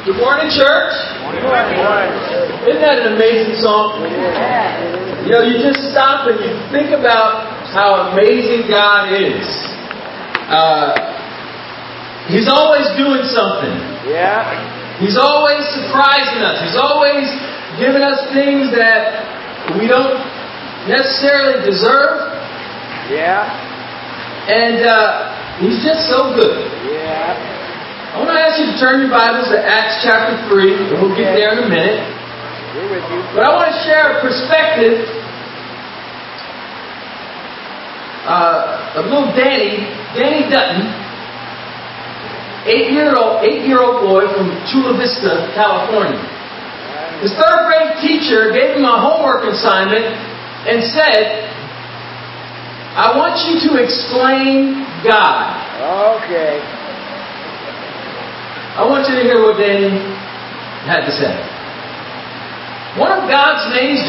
Good morning, church. Good morning. Isn't that an amazing song? You know, you just stop and you think about how amazing God is. He's always doing something. Yeah. He's always surprising us. He's always giving us things that we don't necessarily deserve. Yeah. And He's just so good. Yeah. I want to ask you to turn your Bibles to Acts chapter 3, and we'll get there in a minute. We're with you. But I want to share a perspective of little Danny Dutton, 8-year-old boy from Chula Vista, California. His third grade teacher gave him a homework assignment and said, I want you to explain God. Okay. I want you to hear what Danny had to say. One of God's main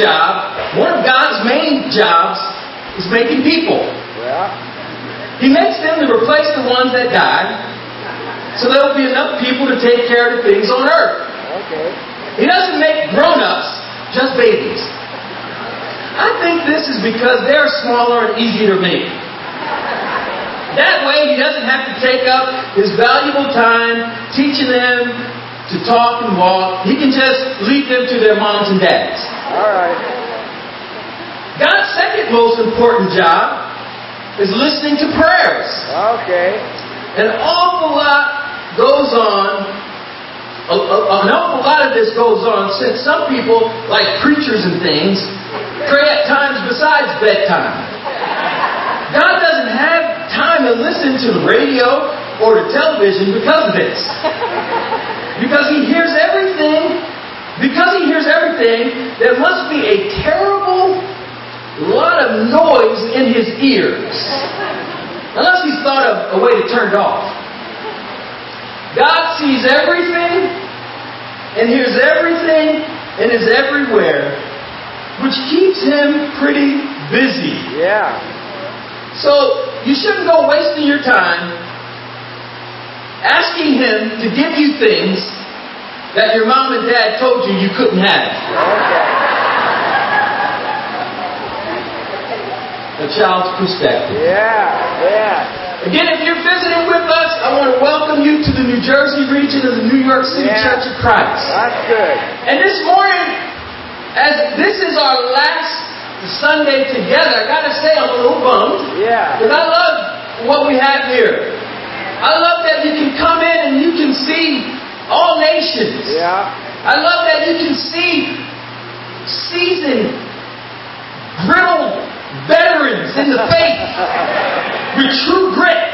jobs is making people. Well. He makes them to replace the ones that died, so there will be enough people to take care of the things on earth. Okay. He doesn't make grown-ups, just babies. I think this is because they're smaller and easier to make. That way, he doesn't have to take up his valuable time teaching them to talk and walk. He can just leave them to their moms and dads. All right. God's second most important job is listening to prayers. Okay. An awful lot goes on. An awful lot of this goes on since some people, like preachers and things, pray at times besides bedtime. God doesn't have time to listen to the radio or to television because of this. Because He hears everything. Because He hears everything, there must be a terrible lot of noise in His ears. Unless He's thought of a way to turn it off. God sees everything and hears everything and is everywhere, which keeps Him pretty busy. Yeah. So, you shouldn't go wasting your time asking Him to give you things that your mom and dad told you you couldn't have. Okay. A child's perspective. Yeah. Again, if you're visiting with us, I want to welcome you to the New Jersey region of the New York City Church of Christ. That's good. And this morning, as this is our last Sunday together, I gotta say I'm a little bummed. Yeah. Because I love what we have here. I love that you can come in and you can see all nations. Yeah. I love that you can see seasoned, brittle veterans in the faith with true grit.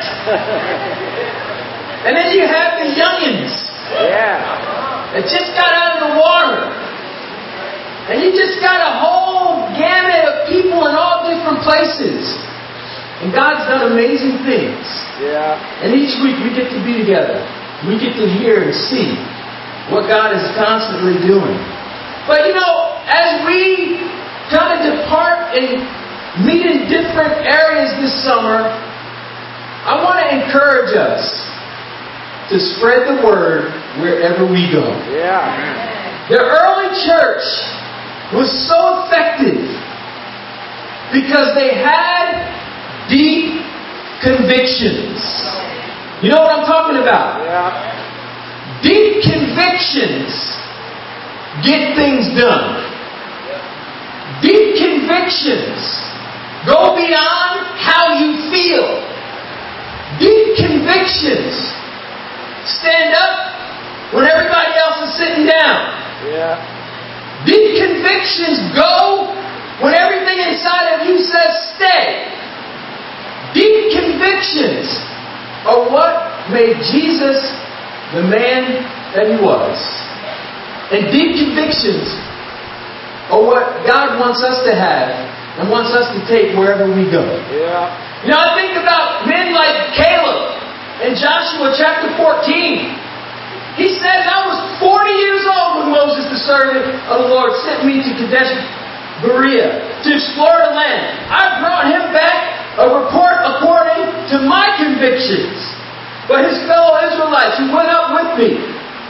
And then you have the youngins. Yeah. That just got out of the water. And you just got a whole gamut of people in all different places. And God's done amazing things. Yeah. And each week we get to be together. We get to hear and see what God is constantly doing. But you know, as we kind of depart and meet in different areas this summer, I want to encourage us to spread the word wherever we go. Yeah. The early church was so effective because they had deep convictions. You know what I'm talking about? Yeah. Deep convictions get things done. Deep convictions go beyond how you feel. Deep convictions stand up when everybody else is sitting down. Yeah. Deep convictions go when everything inside of you says stay. Deep convictions are what made Jesus the man that He was. And deep convictions are what God wants us to have and wants us to take wherever we go. Yeah. You know, I think about men like Caleb in Joshua chapter 14. He says, I was 40 years old when Moses, the servant of the Lord, sent me to Kadesh Berea to explore the land. I brought him back a report according to my convictions. But his fellow Israelites who went up with me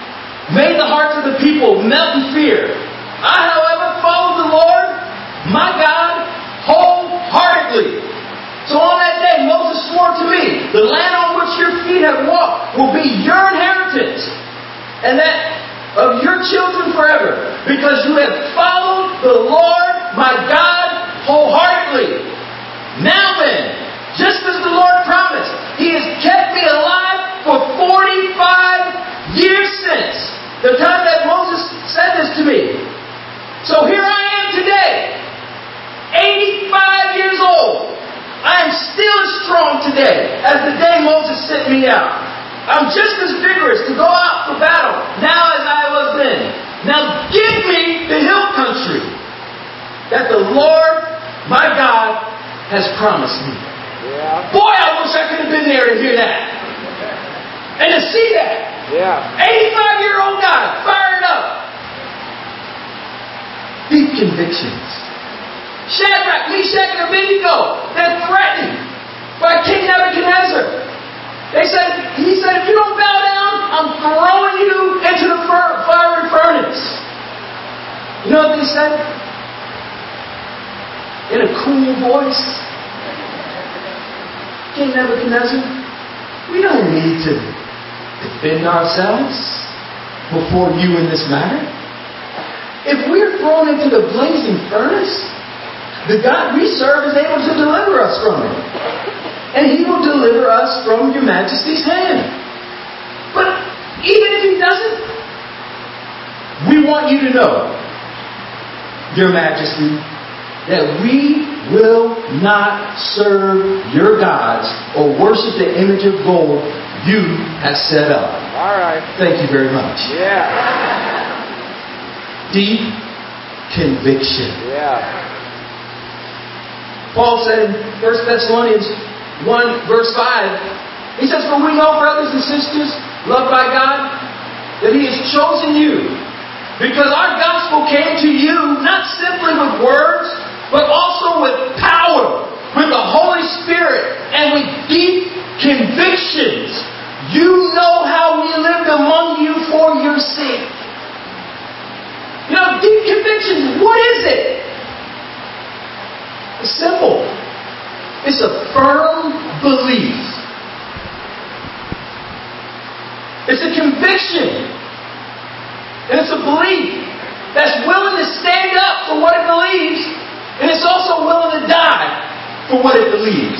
made the hearts of the people melt in fear. I, however, followed the Lord, my God, wholeheartedly. So on that day, Moses swore to me, the land on which your feet have walked will be your inheritance, and that of your children forever, because you have followed the Lord, my God, wholeheartedly. Now then, just as the Lord promised, He has kept me alive for 45 years since the time that Moses said this to me. So here I am today, 85 years old. I am still as strong today as the day Moses sent me out. I'm just as vigorous to go out for battle now as I was then. Now give me the hill country that the Lord, my God, has promised me. Yeah. Boy, I wish I could have been there to hear that. And to see that. Yeah. 85-year-old guy, fired up. Deep convictions. Shadrach, Meshach, and Abednego, they're threatened by King Nebuchadnezzar. He said, if you don't bow down, I'm throwing you into the fiery furnace. You know what they said? In a cool voice. King Nebuchadnezzar, we don't need to defend ourselves before you in this matter. If we're thrown into the blazing furnace, the God we serve is able to deliver us from it. And He will deliver us from your Majesty's hand. But even if He doesn't, we want you to know, Your Majesty, that we will not serve your gods or worship the image of gold you have set up. All right. Thank you very much. Yeah. Deep conviction. Yeah. Paul said in 1 Thessalonians 1 verse 5, he says, for we know, brothers and sisters, loved by God, that He has chosen you, because our gospel came to you not simply with words, but also with power, with the Holy Spirit, and with deep convictions. You know how we lived among you for your sake. You know, deep convictions, what is it? It's simple. It's a firm belief. It's a conviction. And it's a belief that's willing to stand up for what it believes, and it's also willing to die for what it believes.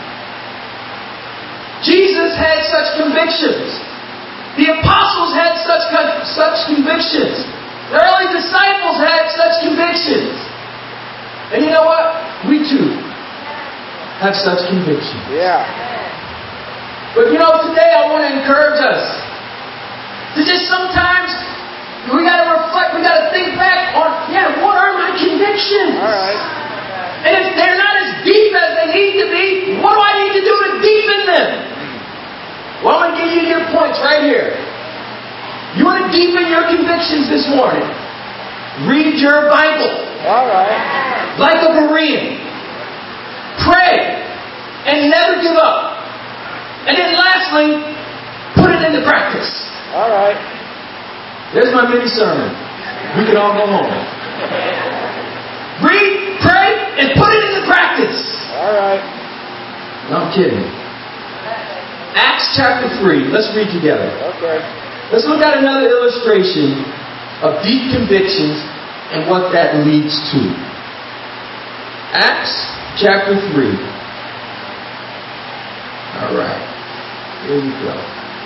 Jesus had such convictions. The apostles had such convictions. The early disciples had such convictions. And you know what? We too have such convictions. Yeah. But you know, today I want to encourage us to just sometimes, we got to reflect, we got to think back on, what are my convictions? All right. And if they're not as deep as they need to be, what do I need to do to deepen them? Well, I'm going to give you your points right here. You want to deepen your convictions this morning? Read your Bible. All right. Like a Berean. Pray. And never give up. And then lastly, put it into practice. All right. There's my mini sermon. We can all go home. Read, pray, and put it into practice. All right. No, I'm kidding. Acts chapter 3. Let's read together. Okay. Let's look at another illustration of deep convictions and what that leads to. Acts chapter 3. All right. Here we go.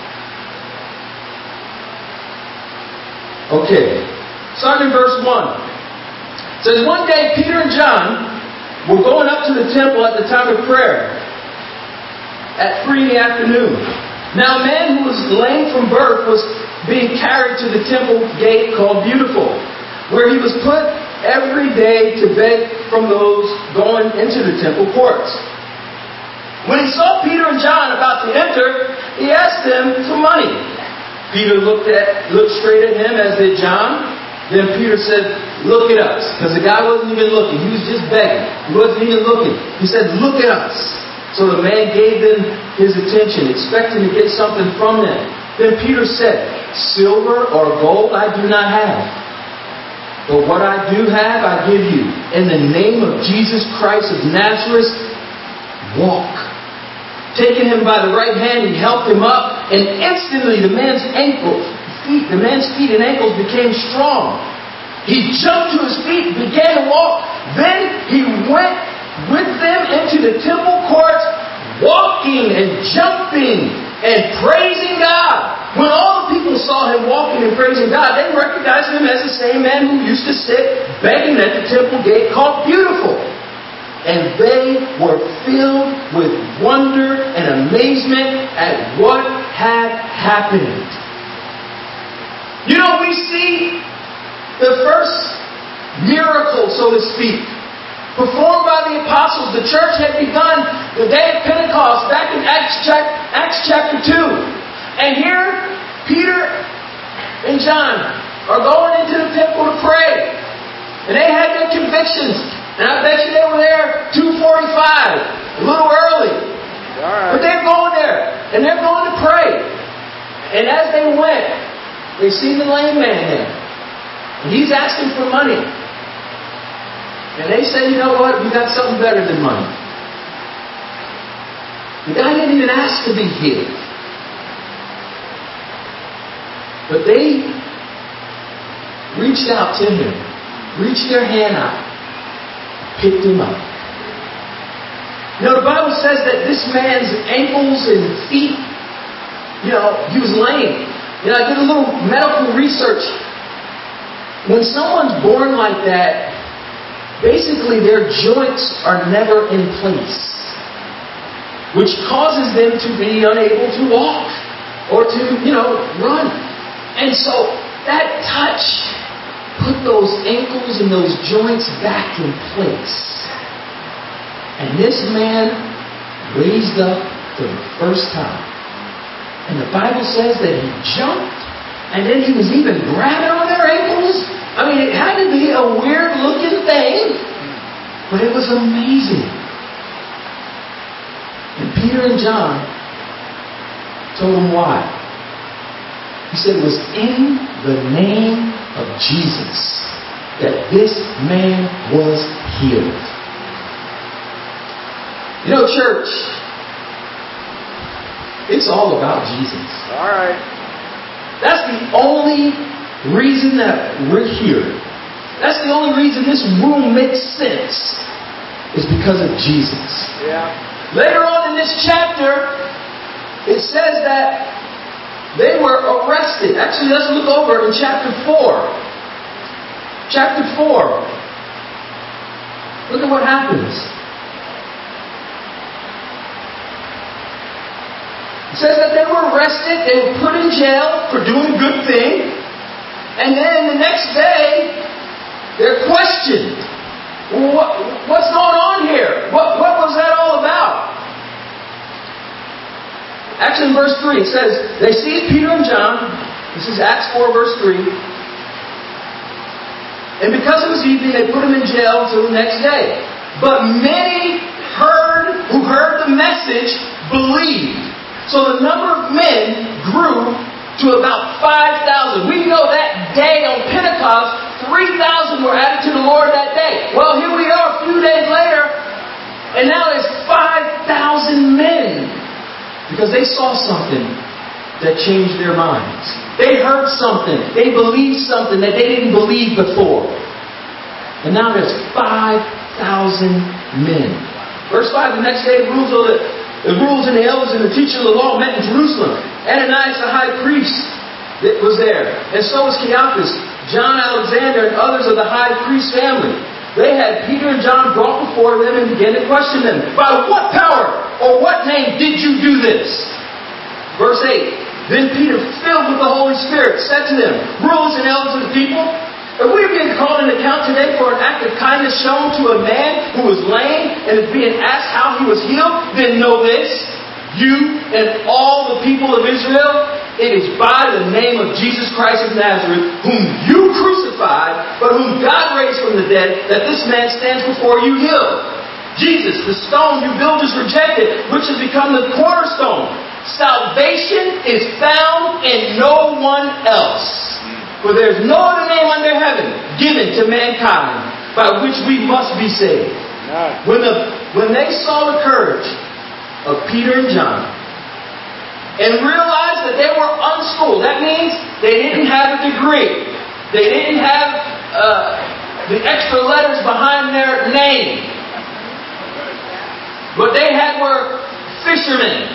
Okay. Starting in verse 1. It says, one day Peter and John were going up to the temple at the time of prayer at 3 in the afternoon. Now a man who was lame from birth was being carried to the temple gate called Beautiful, where he was put every day to beg from those going into the temple courts. When he saw Peter and John about to enter, he asked them for money. Peter looked straight at him, as did John. Then Peter said, look at us. Because the guy wasn't even looking. He was just begging. He wasn't even looking. He said, look at us. So the man gave them his attention, expecting to get something from them. Then Peter said, silver or gold I do not have, but what I do have I give you. In the name of Jesus Christ of Nazareth, walk. Taking him by the right hand, he helped him up, and instantly the man's feet and ankles became strong. He jumped to his feet and began to walk. Then he went with them into the temple courts, walking and jumping and praising God. When all the people saw him walking and praising God, they recognized him as the same man who used to sit begging at the temple gate called Beautiful. And they were filled with wonder and amazement at what had happened. You know, we see the first miracle, so to speak, performed by the apostles. The church had begun the day of Pentecost back in Acts chapter 2. And here, Peter and John are going into the temple to pray. And they had their convictions. And I bet you they were there 2:45, a little early. But they're going there. And they're going to pray. And as they went, they see the lame man there. And he's asking for money. And they say, you know what? We got something better than money. The guy didn't even ask to be healed. But they reached out to him, reached their hand out, picked him up. You know, the Bible says that this man's ankles and feet, he was lame. I did a little medical research. When someone's born like that, basically their joints are never in place, which causes them to be unable to walk or to, run. And so that touch put those ankles and those joints back in place. And this man raised up for the first time. And the Bible says that he jumped, and then he was even grabbing on their ankles. I mean, it had to be a weird looking thing, but it was amazing. And Peter and John told him why. He said it was in the name of Jesus that this man was healed. Church, it's all about Jesus. All right. That's the only reason that we're here. That's the only reason this room makes sense, is because of Jesus. Yeah. Later on in this chapter, it says that they were arrested. Actually, let's look over in chapter 4. Chapter 4. Look at what happens. It says that they were arrested, they were put in jail for doing a good thing, and then the next day, they're questioned. What's going on here? What was that all about? Actually, in verse 3, it says, they seized Peter and John. This is Acts 4, verse 3. And because it was evening, they put them in jail until the next day. But many who heard the message believed. So the number of men grew to about 5,000. We know that day on Pentecost, 3,000 were added to the Lord that day. Well, here we are a few days later, and now there's 5,000 men. Because they saw something that changed their minds. They heard something. They believed something that they didn't believe before. And now there's 5,000 men. Verse 5, the next day, the rulers and the elders and the teachers of the law met in Jerusalem. Ananias the high priest was there. And so was Caiaphas, John Alexander, and others of the high priest family. They had Peter and John brought before them and began to question them. By what power or what name did you do this? Verse 8. Then Peter, filled with the Holy Spirit, said to them, rulers and elders of the people, if we are being called an account today for an act of kindness shown to a man who was lame and is being asked how he was healed, then know this, you and all the people of Israel, it is by the name of Jesus Christ of Nazareth, whom you crucified, but whom God raised from the dead, that this man stands before you healed. Jesus, the stone you builders rejected, which has become the cornerstone. Salvation is found in anyone else. For there is no other name under heaven given to mankind by which we must be saved. When they saw the courage of Peter and John and realized that they were unschooled, that means they didn't have a degree. They didn't have the extra letters behind their name. What they had were fishermen.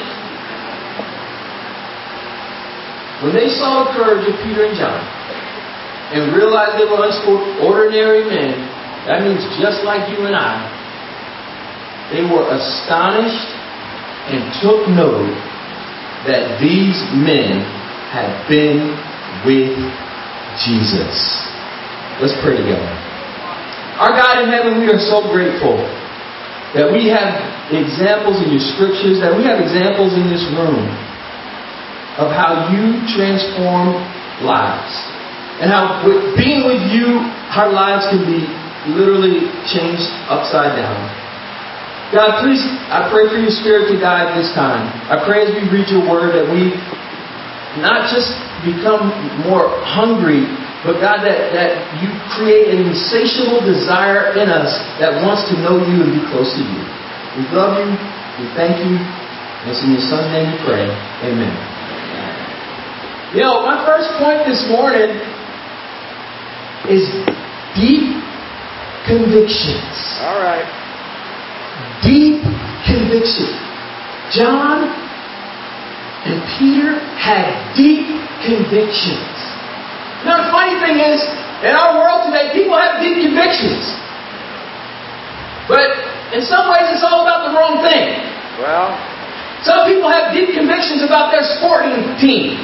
When they saw the courage of Peter and John and realized they were unschooled, ordinary men, that means just like you and I, they were astonished and took note that these men had been with Jesus. Let's pray together. Our God in heaven, we are so grateful that we have examples in your scriptures, that we have examples in this room of how you transform lives. And how being with you, our lives can be literally changed upside down. God, please, I pray for your Spirit to guide this time. I pray as we read your word that we not just become more hungry, but God, that you create an insatiable desire in us that wants to know you and be close to you. We love you. We thank you. And it's in your Son's name we pray. Amen. You know, my first point this morning is deep convictions. All right. Deep conviction. John and Peter had deep convictions. Now, the funny thing is, in our world today, people have deep convictions. But in some ways, it's all about the wrong thing. Well, some people have deep convictions about their sporting team.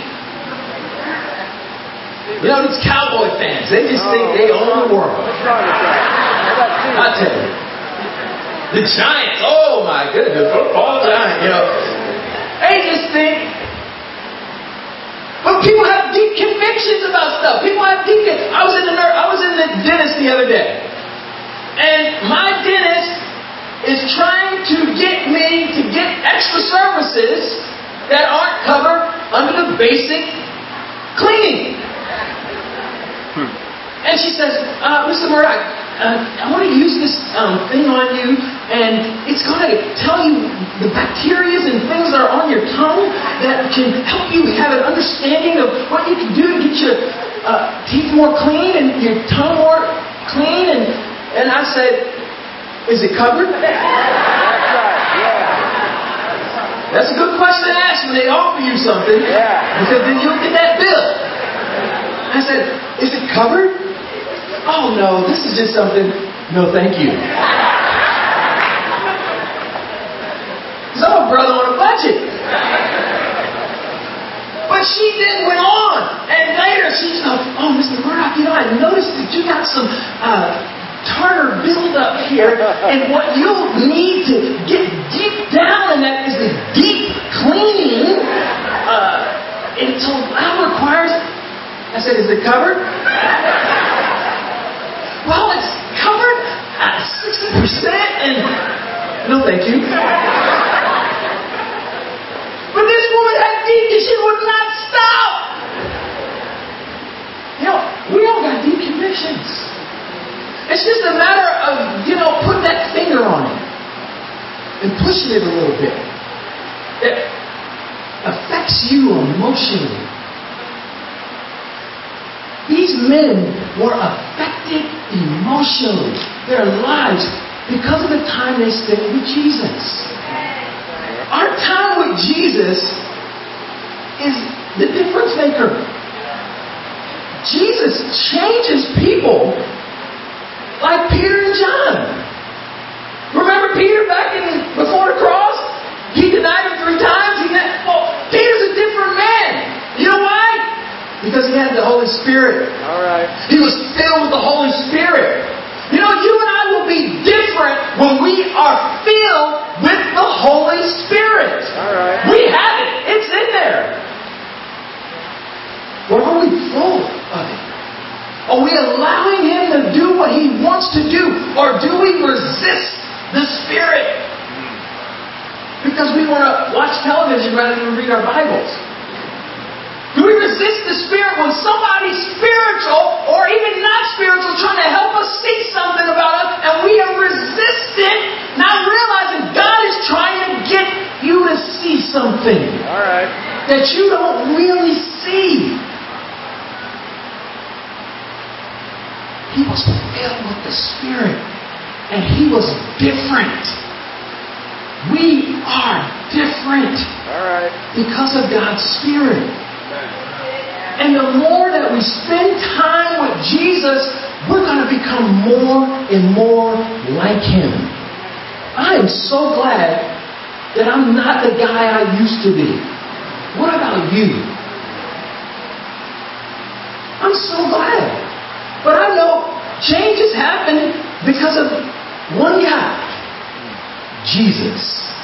You know, these cowboy fans, they just think they own the world. What's wrong with that? I tell you. The Giants, oh my goodness, the football giant, you know. They just think. But people have deep convictions about stuff. People have deep. I was in the dentist the other day, and my dentist is trying to get me to get extra services that aren't covered under the basic cleaning. And she says, Mr. Murdoch, I want to use this thing on you, and it's going to tell you the bacteria and things that are on your tongue that can help you have an understanding of what you can do to get your teeth more clean and your tongue more clean. And I said, is it covered? That's right, yeah. That's a good question to ask when they offer you something. Yeah. Because then you'll get that bill. I said, is it covered? Oh no, this is just something. No, thank you. Because I'm a brother on a budget. But she then went on. And later she's like, oh, Mr. Murdoch, you know, I noticed that you got some tartar buildup here. And what you'll need to get deep down in that is the deep cleaning. And so that requires... I said, is it covered? Well, it's covered at 60%, and no thank you. But this woman had deep, and she would not stop. You know, we all got deep convictions. It's just a matter of, putting that finger on it and pushing it a little bit. It affects you emotionally. These men were affected emotionally, their lives, because of the time they spent with Jesus. Our time with Jesus is the difference maker. Jesus changes people like Peter and John. Remember Peter before the cross? He denied him 3 times. Peter's a different man. You know why? Because he had the Holy Spirit. All right. He was filled with the Holy Spirit. You know, you and I will be different when we are filled with the Holy Spirit. All right. We have it. It's in there. But are we full of it? Are we allowing Him to do what He wants to do? Or do we resist the Spirit? Because we want to watch television rather than read our Bibles. Do we resist resist the Spirit when somebody spiritual or even not spiritual trying to help us see something about us, and we are resistant, not realizing God is trying to get you to see something that you don't really see. He was filled with the Spirit, and he was different. We are different because of God's Spirit. And the more that we spend time with Jesus, we're going to become more and more like Him. I am so glad that I'm not the guy I used to be. What about you? I'm so glad. But I know change has happened because of one guy. Jesus.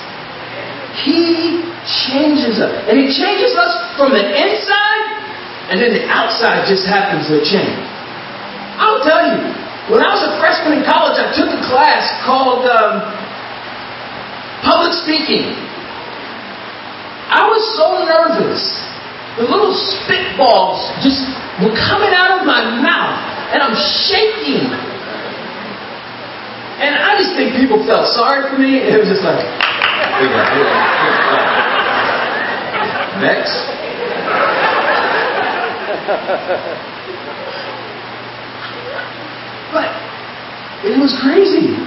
He changes us. And He changes us from the inside, and then the outside just happens to change. I'll tell you, when I was a freshman in college, I took a class called public speaking. I was so nervous. The little spitballs just were coming out of my mouth, and I'm shaking. And I just think people felt sorry for me. It was just like, next. But it was crazy.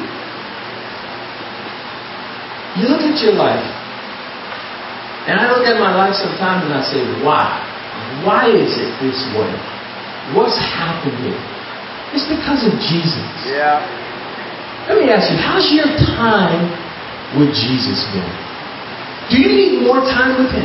You look at your life, and I look at my life sometimes and I say, why? Why is it this way? What's happened here? It's because of Jesus. Yeah. Let me ask you, how's your time with Jesus been? Do you need more time with Him?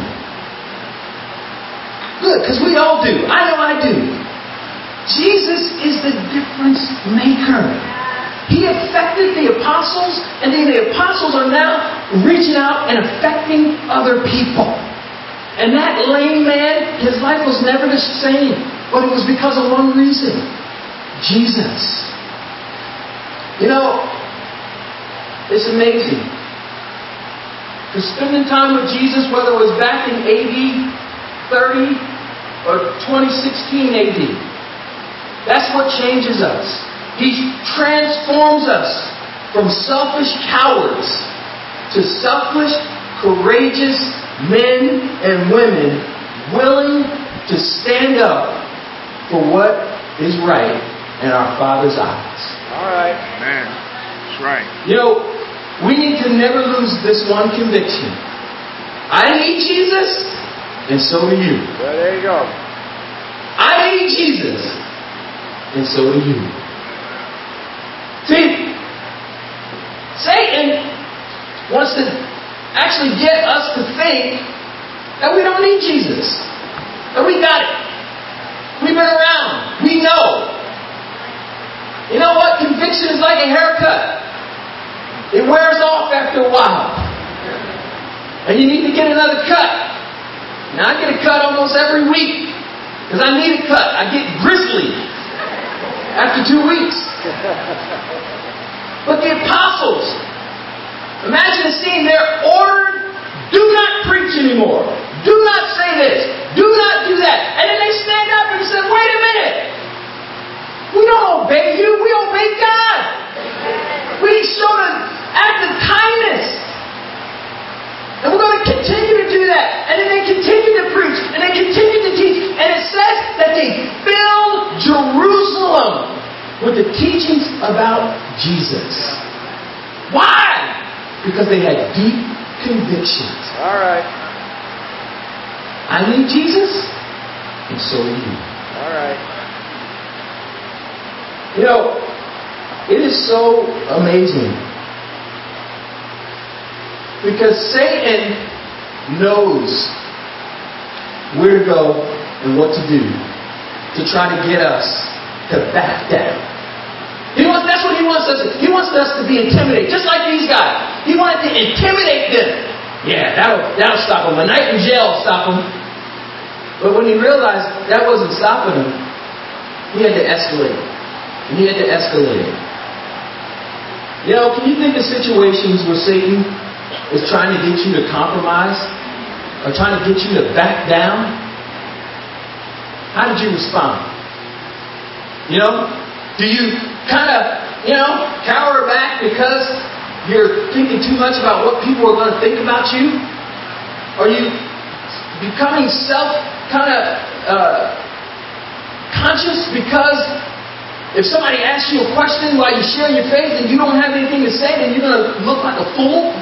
Good, because we all do. I know I do. Jesus is the difference maker. He affected the apostles, and then the apostles are now reaching out and affecting other people. And that lame man, his life was never the same, but it was because of one reason: Jesus. You know, it's amazing. Because spending time with Jesus, whether it was back in AD 30 or 2016 AD, that's what changes us. He transforms us from selfish cowards to selfless, courageous men and women willing to stand up for what is right in our Father's eyes. All right. Man, that's right. You know, we need to never lose this one conviction. I need Jesus, and so do you. Well, there you go. I need Jesus, and so do you. See, Satan wants to actually get us to think that we don't need Jesus, that we got it. We've been around. We know. You know what? Conviction is like a haircut. It wears off after a while. And you need to get another cut. Now, I get a cut almost every week because I need a cut. I get grizzly after 2 weeks. But the apostles, imagine the scene. They're ordered, do not preach anymore. Do not say this. Do not do that. And then they stand up and say, wait a minute. We don't obey you. We obey God. We show an act of kindness. And we're going to continue to do that. And then they continue to preach. And they continue to teach. And it says that they filled Jerusalem with the teachings about Jesus. Why? Because they had deep convictions. All right. I need Jesus, and so do you. All right. You know, it is so amazing. Because Satan knows where to go and what to do to try to get us to back down. That's what he wants us to do. He wants us to be intimidated, just like these guys. He wanted to intimidate them. Yeah, that'll stop them. A night in jail will stop them. But when he realized that wasn't stopping him, he had to escalate. And he had to escalate it. You know, can you think of situations where Satan is trying to get you to compromise? Or trying to get you to back down? How did you respond? Do you kind of, cower back because you're thinking too much about what people are going to think about you? Are you becoming conscious because if somebody asks you a question while you're sharing your faith and you don't have anything to say, then you're going to look like a fool?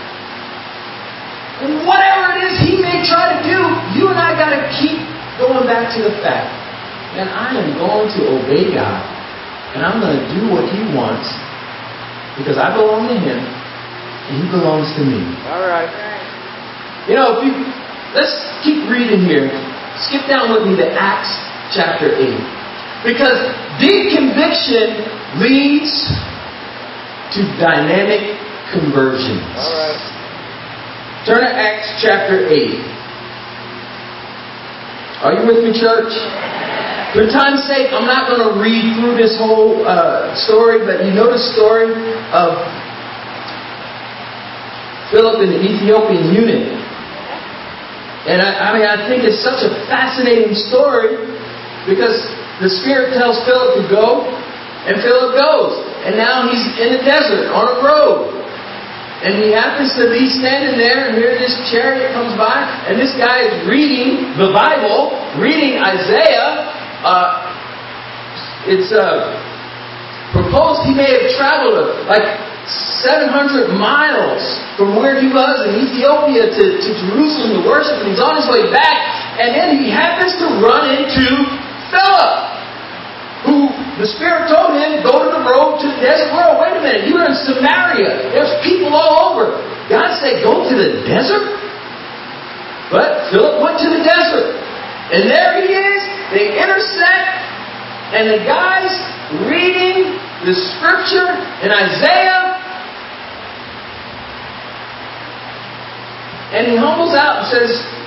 Whatever it is he may try to do, you and I got to keep going back to the fact that I am going to obey God, and I'm going to do what he wants because I belong to him and he belongs to me. All right. Let's keep reading here. Skip down with me to Acts chapter 8. Because deep conviction leads to dynamic conversions. All right. Turn to Acts chapter 8. Are you with me, church? For time's sake, I'm not going to read through this whole story, but you know the story of Philip and the Ethiopian eunuch. And I think it's such a fascinating story because the Spirit tells Philip to go, and Philip goes. And now he's in the desert on a road. And he happens to be standing there, and here this chariot comes by, and this guy is reading the Bible, reading Isaiah. It's proposed he may have traveled like 700 miles from where he was in Ethiopia to Jerusalem to worship, and he's on his way back, and then he happens to run into Philip, who the Spirit told him, go to the road to the desert world. Wait a minute, you were in Samaria. There's people all over. God said, go to the desert? But Philip went to the desert. And there he is. They intersect. And the guy's reading the scripture in Isaiah. And he humbles out and says,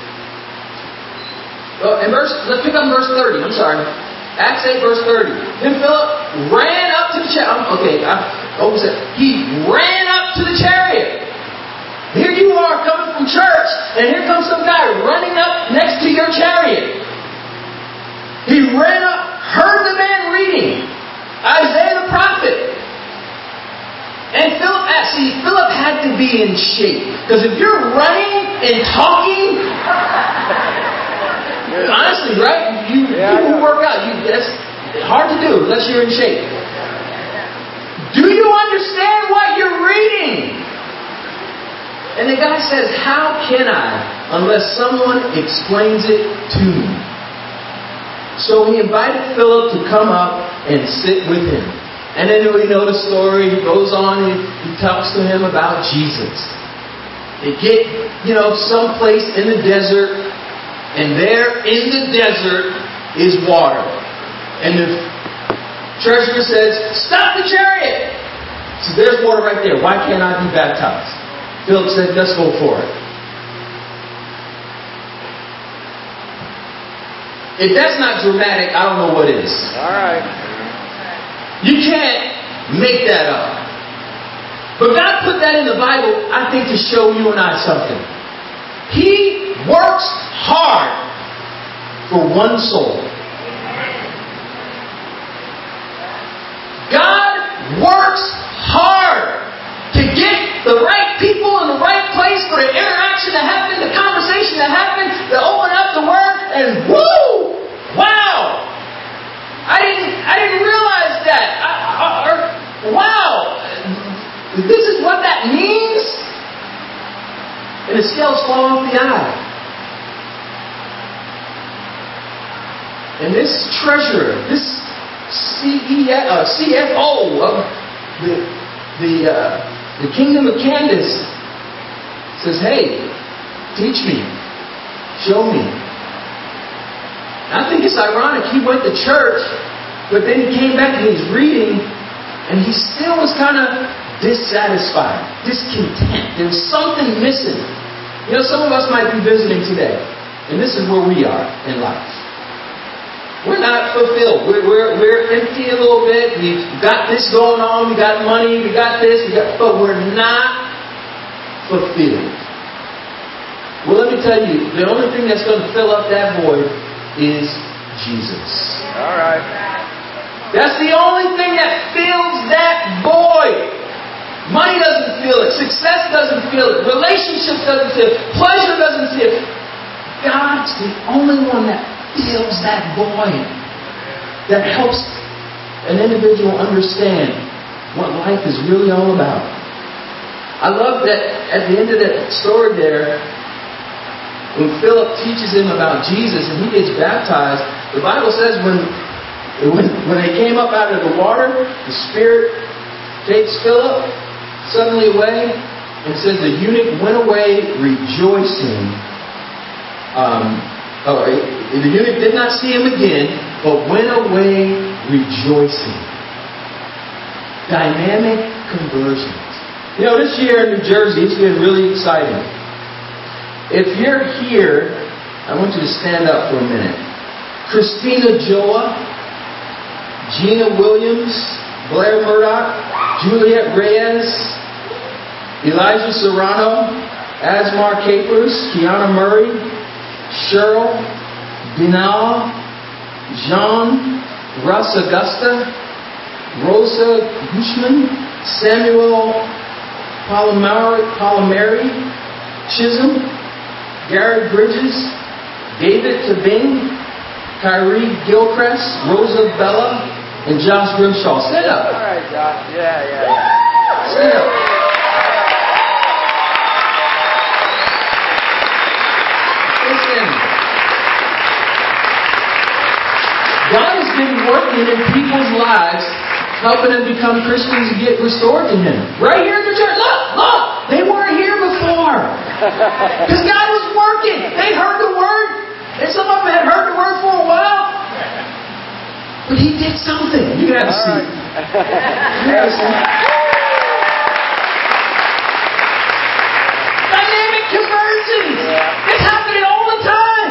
let's pick up verse 30. I'm sorry. Acts 8, verse 30. Then Philip ran up to the chariot. He ran up to the chariot. Here you are coming from church, and here comes some guy running up next to your chariot. He ran up, heard the man reading Isaiah the prophet. And Philip had to be in shape. Because if you're running and talking... honestly, right? People who work out, that's hard to do unless you're in shape. Do you understand what you're reading? And the guy says, how can I unless someone explains it to me? So he invited Philip to come up and sit with him. And then we know the story. He goes on and he talks to him about Jesus. They get, someplace in the desert. And there in the desert is water. And the treasurer says, stop the chariot. He says, there's water right there. Why can't I be baptized? Philip said, let's go for it. If that's not dramatic, I don't know what is. All right. You can't make that up. But God put that in the Bible, I think, to show you and I something. He works hard for one soul. God works hard to get the right people in the right place for the interaction to happen, the conversation to happen, to open up the Word, and woo! Wow! I didn't realize that. Wow! This is what that means? And the scales fall off the eye. And this treasurer, this CFO of the kingdom of Candace says, hey, teach me. Show me. And I think it's ironic. He went to church, but then he came back and he's reading, and he still was kind of dissatisfied, discontent. There was something missing. Some of us might be visiting today, and this is where we are in life. We're not fulfilled. We're empty a little bit. We've got this going on. We got money. We got this. But we're not fulfilled. Well, let me tell you, the only thing that's going to fill up that void is Jesus. All right. That's the only thing that fills that void. Money doesn't fill it. Success doesn't fill it. Relationship doesn't fill it. Pleasure doesn't fill it. God's the only one that fills that void. That helps an individual understand what life is really all about. I love that at the end of that story there, when Philip teaches him about Jesus and he gets baptized, the Bible says when they came up out of the water, the Spirit takes Philip suddenly away, and it says the eunuch went away rejoicing. The eunuch did not see him again, but went away rejoicing. Dynamic conversions. You know, this year in New Jersey, it's been really exciting. If you're here, I want you to stand up for a minute. Christina Joa, Gina Williams, Blair Murdoch, Juliet Reyes, Elijah Serrano, Asmar Capers, Kiana Murray, Cheryl, Binal, Jean, Russ Augusta, Rosa Gushman, Samuel Palomari, Chisholm, Garrett Bridges, David Tabing, Kyrie Gilchrist, Rosa Bella, and Josh Grimshaw. Stand up. All right, Josh. Yeah. Stand up. Listen. God has been working in people's lives, helping them become Christians and get restored to Him. Right here in the church. Look! They weren't here before. Because God was working. They heard the Word. And some of them had heard the Word for a while. But He did something. You can have a seat. You have a seat. Dynamic conversions. It's happening all the time.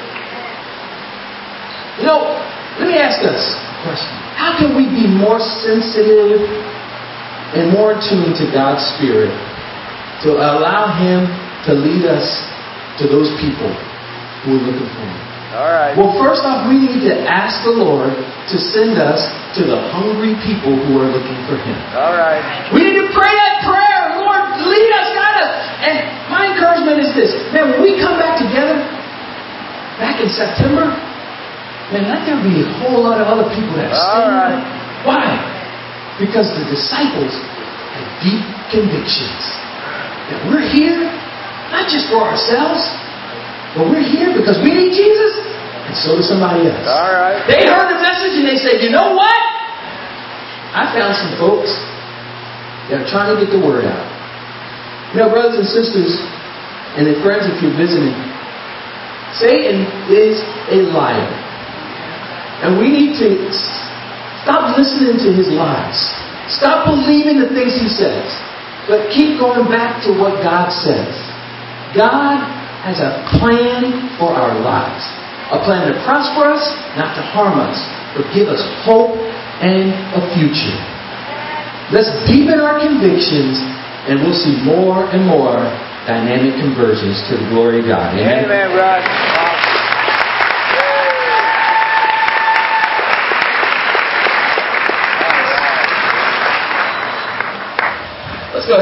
You know, let me ask us a question. How can we be more sensitive and more attuned to God's Spirit to allow Him to lead us to those people who are looking for Him? All right. Well, first off, we need to ask the Lord to send us to the hungry people who are looking for Him. All right. We need to pray that prayer. Lord, lead us, guide us. And my encouragement is this. Man, when we come back together, back in September, man, let there be a whole lot of other people that stand up. Why? Because the disciples had deep convictions. That we're here, not just for ourselves, but we're here because we need Jesus, and so does somebody else. All right. They heard the message and they said, you know what? I found some folks that are trying to get the word out. You know, brothers and sisters, and friends, if you're visiting, Satan is a liar. And we need to stop listening to his lies. Stop believing the things he says. But keep going back to what God says. God has a plan for our lives. A plan to prosper us, not to harm us, but give us hope and a future. Let's deepen our convictions, and we'll see more and more dynamic conversions to the glory of God. Amen. Amen, Rod.